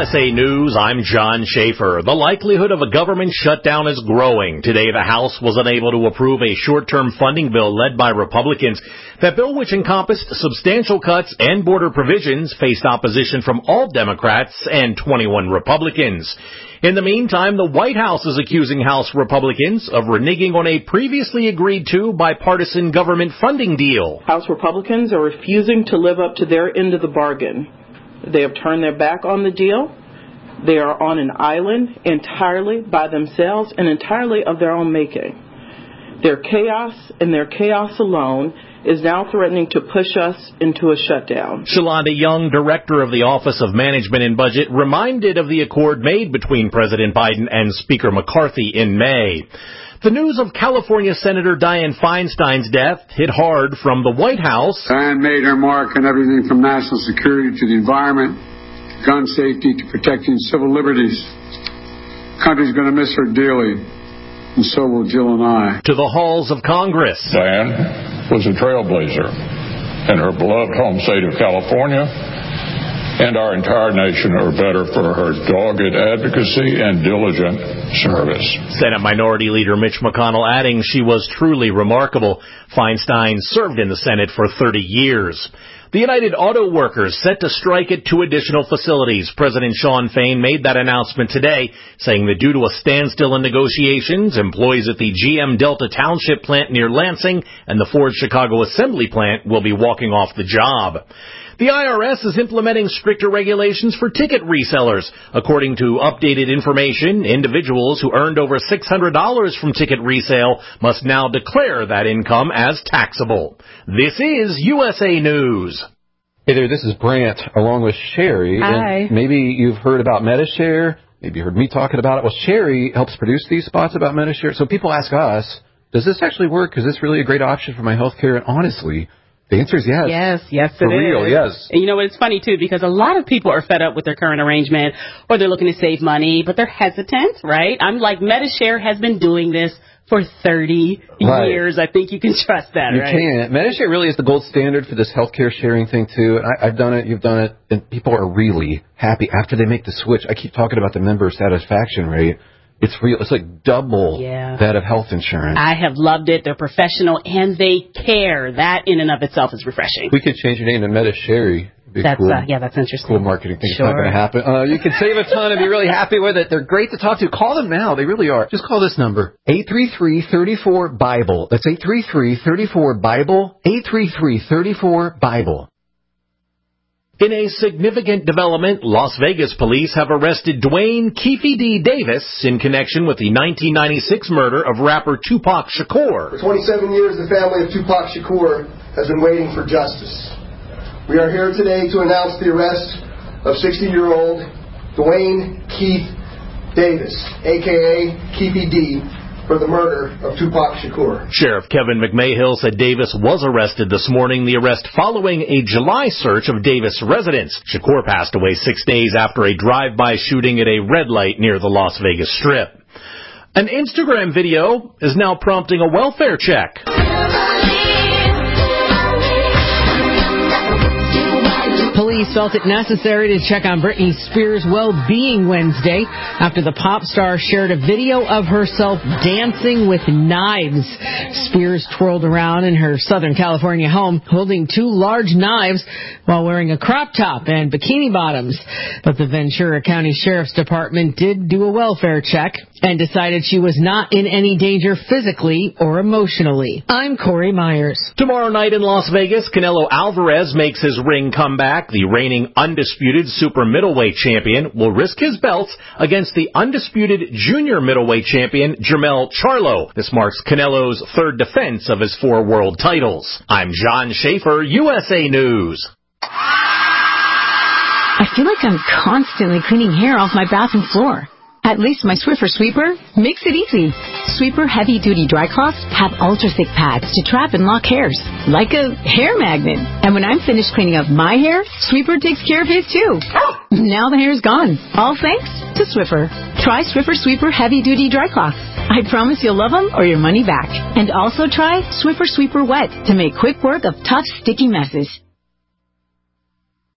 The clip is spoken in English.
USA News, I'm John Schaefer. The likelihood of a government shutdown is growing. Today, the House was unable to approve a short-term funding bill led by Republicans. That bill, which encompassed substantial cuts and border provisions, faced opposition from all Democrats and 21 Republicans. In the meantime, the White House is accusing House Republicans of reneging on a previously agreed-to bipartisan government funding deal. House Republicans are refusing to live up to their end of the bargain. They have turned their back on the deal. They are on an island entirely by themselves and entirely of their own making. Their chaos and their chaos alone is now threatening to push us into a shutdown. Shalonda Young, director of the Office of Management and Budget, reminded of the accord made between President Biden and Speaker McCarthy in May. The news of California Senator Dianne Feinstein's death hit hard from the White House. Dianne made her mark on everything from national security to the environment, gun safety to protecting civil liberties. The country's going to miss her dearly, and so will Jill and I. To the halls of Congress. Dianne was a trailblazer in her beloved home state of California, and our entire nation are better for her dogged advocacy and diligent service. Senate Minority Leader Mitch McConnell adding she was truly remarkable. Feinstein served in the Senate for 30 years. The United Auto Workers set to strike at 2 additional facilities. President Shawn Fain made that announcement today, saying that due to a standstill in negotiations, employees at the GM Delta Township plant near Lansing and the Ford Chicago Assembly plant will be walking off the job. The IRS is implementing stricter regulations for ticket resellers. According to updated information, individuals who earned over $600 from ticket resale must now declare that income as taxable. This is USA News. Hey there, this is Brant along with Sherry. Hi. And maybe you've heard about Medi-Share. Maybe you heard me talking about it. Well, Sherry helps produce these spots about Medi-Share. So people ask us, does this actually work? Is this really a great option for my health care? And honestly, the answer is yes. Yes, For real, yes. And you know what, it's funny, too, because a lot of people are fed up with their current arrangement, or they're looking to save money, but they're hesitant, right? I'm like, Medi-Share has been doing this for 30 years. I think you can trust that, right? You can. Medi-Share really is the gold standard for this healthcare sharing thing, too. And I've done it, you've done it, and people are really happy after they make the switch. I keep talking about the member satisfaction rate. It's real. It's like double that of health insurance. I have loved it. They're professional, and they care. That in and of itself is refreshing. We could change your name to Medi-Share. That's cool. That's interesting. Cool marketing thing. Sure. It's not going to happen. You can save a ton and be really happy with it. They're great to talk to. Call them now. They really are. Just call this number, 833-34-BIBLE. That's 833-34-BIBLE, 833-34-BIBLE. In a significant development, Las Vegas police have arrested Dwayne Keefe D. Davis in connection with the 1996 murder of rapper Tupac Shakur. For 27 years, the family of Tupac Shakur has been waiting for justice. We are here today to announce the arrest of 60-year-old Dwayne Keith Davis, a.k.a. Keefe D., for the murder of Tupac Shakur. Sheriff Kevin McMahill said Davis was arrested this morning, the arrest following a July search of Davis' residence. Shakur passed away 6 days after a drive-by shooting at a red light near the Las Vegas Strip. An Instagram video is now prompting a welfare check. Police felt it necessary to check on Britney Spears' well-being Wednesday after the pop star shared a video of herself dancing with knives. Spears twirled around in her Southern California home holding 2 large knives while wearing a crop top and bikini bottoms. But the Ventura County Sheriff's Department did do a welfare check and decided she was not in any danger physically or emotionally. I'm Corey Myers. Tomorrow night in Las Vegas, Canelo Alvarez makes his ring comeback. The reigning undisputed super middleweight champion will risk his belts against the undisputed junior middleweight champion, Jermell Charlo. This marks Canelo's 3rd defense of his 4 world titles. I'm John Schaefer, USA News. I feel like I'm constantly cleaning hair off my bathroom floor. At least my Swiffer Sweeper makes it easy. Sweeper heavy-duty dry cloths have ultra-thick pads to trap and lock hairs, like a hair magnet. And when I'm finished cleaning up my hair, Sweeper takes care of his too. Now the hair's gone, all thanks to Swiffer. Try Swiffer Sweeper heavy-duty dry cloths. I promise you'll love them or your money back. And also try Swiffer Sweeper Wet to make quick work of tough, sticky messes.